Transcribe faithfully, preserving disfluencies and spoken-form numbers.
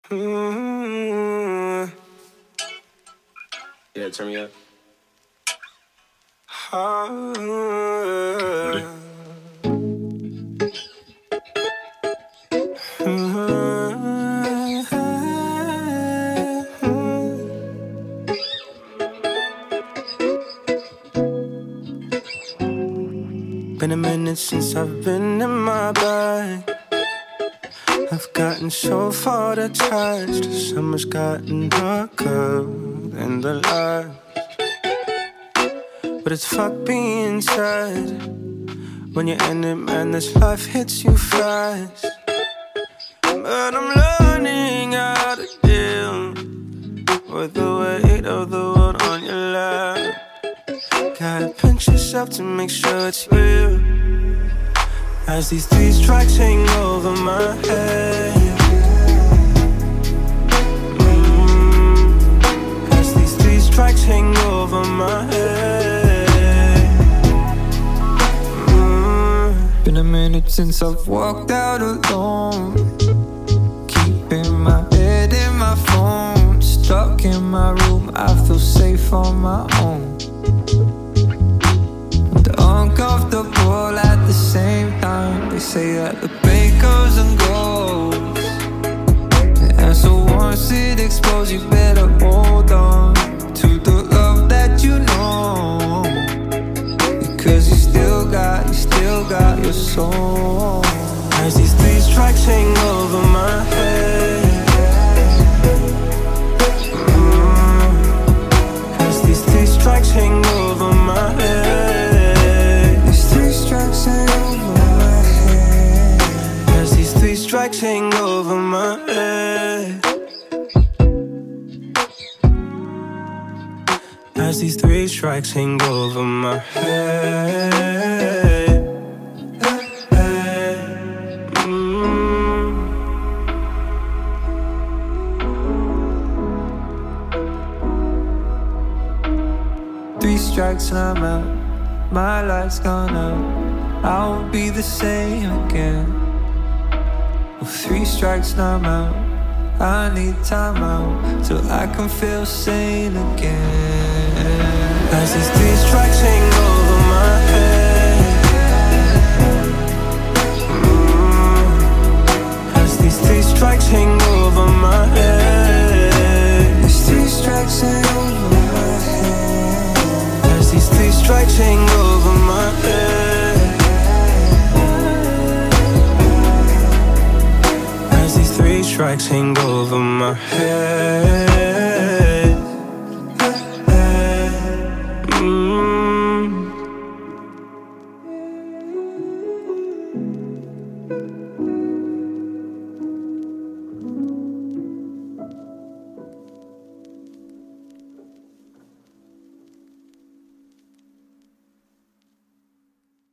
Mm-hmm. Yeah, turn me up. Ah. Been a minute since I've been in my bag. I've gotten so far detached. The summer's gotten darker than the light. But it's fuck being sad. When you're in it, man, this life hits you fast. But I'm learning how to deal with the weight of the world on your lap. Gotta pinch yourself to make sure it's real. As these three strikes hang over my head. mm. As these three strikes hang over my head. mm. Been a minute since I've walked out alone. Keeping my head in my phone. Stuck in my room, I feel safe on my own. Uncomfortable at the same time. They say that the pain comes and goes, and so once it explodes, you better hold on to the love that you know, because you still got, you still got your soul. As these three strikes hang over my head. mm. As these three strikes hang over my head. These strikes hang over my head. As these three strikes hang over my head. mm. Three strikes and I'm out. My light's gone out. I won't be the same again. Three strikes now I'm out. I need time out till I can feel sane again. As these three strikes hang over my head. mm. As these three strikes hang over my head. These three strikes hang over my head. As these three strikes hang over my head. Three strikes hang over my head.